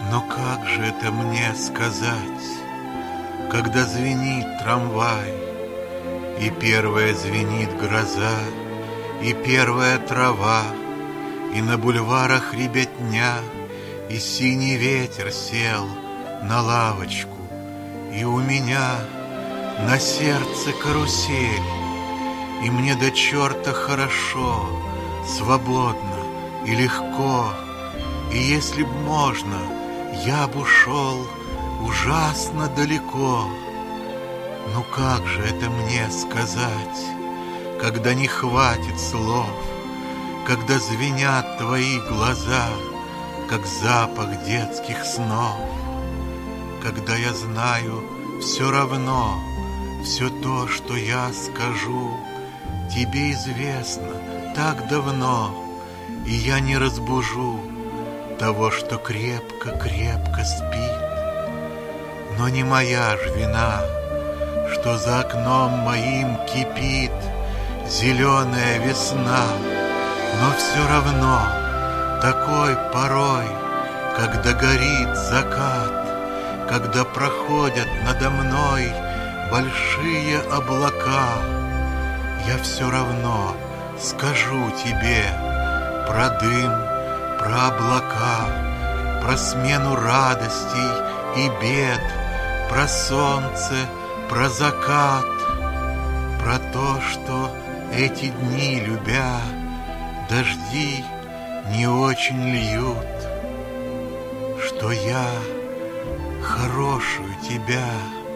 Но как же это мне сказать, когда звенит трамвай, и первая звенит гроза, и первая трава, и на бульварах ребятня, и синий ветер сел на лавочку, и у меня на сердце карусель, и мне до черта хорошо, свободно и легко, и если б можно, я б ушел ужасно далеко. Ну как же это мне сказать, когда не хватит слов, когда звенят твои глаза, как запах детских снов, когда я знаю все равно, все то, что я скажу, тебе известно так давно, и я не разбужу того, что крепко-крепко спит. Но не моя ж вина, что за окном моим кипит зеленая весна, но все равно такой порой, когда горит закат, когда проходят надо мной большие облака, я все равно скажу тебе про дым, про облака, про смену радостей и бед, про солнце, про закат, про то, что эти дни, любя, дожди не очень льют, что я хорошую тебя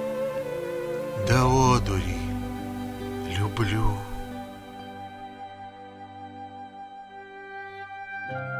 до одури люблю.